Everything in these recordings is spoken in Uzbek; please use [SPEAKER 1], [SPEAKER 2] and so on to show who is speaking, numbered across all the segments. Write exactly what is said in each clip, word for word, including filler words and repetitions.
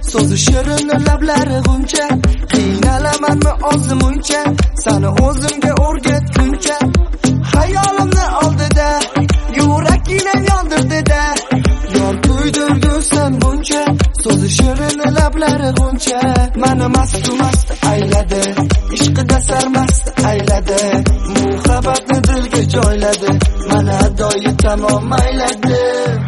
[SPEAKER 1] so'zi shirin lablari g'uncha. Qiynalamanmi o'zim uncha, seni o'zimga o'rgatguncha. Hayolimni oldida yurakingni yondirdida, yor kuydirgusan buncha, so'zi shirin lablari g'uncha. Mani mastu mast ayladi, ishqida sarmast ayladi, muhabbatni dilga joyladi, mana adoyi tamom ayladi.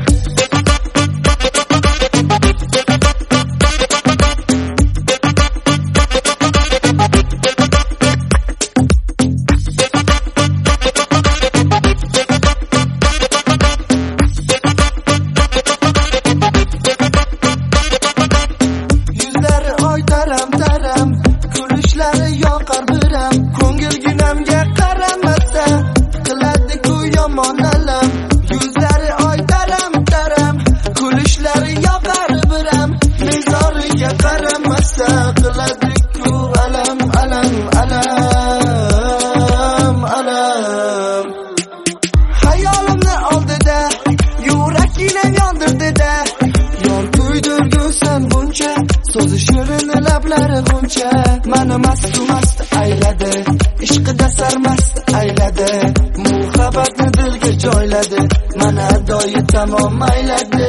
[SPEAKER 1] Yoqar biram, ko'ngilginamga qaramasa, qiladi ku yomon alam. Yuzlari oy taram taram, kulishlari yoqar biram, mezoriga qaramasa, qiladi ku alam alam alam alam. Hayolimni oldida yurakingni yondirdida, yor kuydirgusan buncha, so'zi shirin lablari g'uncha. Mani mastu mast ayladi, ishqida sarmast ayladi, muhabbatni dilga joyladi, mana adoyi tamom ayladi.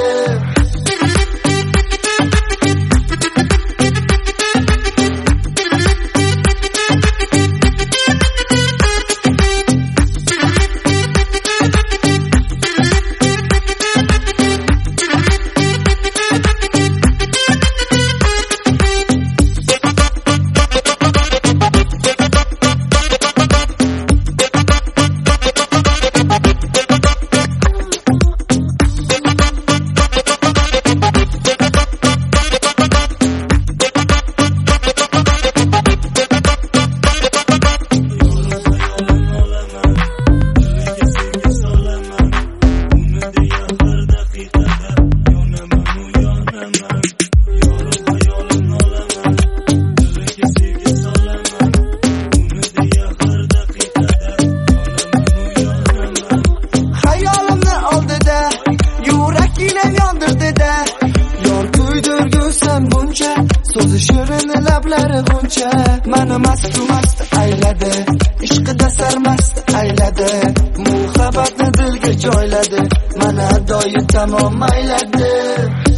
[SPEAKER 1] Yor kuydirgusan buncha, so'zi shirin lablari g'uncha. Mani mastu mast ayladi, ishqida sarmast ayladi, muhabbatni dilga joyladi, mana adoyi tamom ayladi.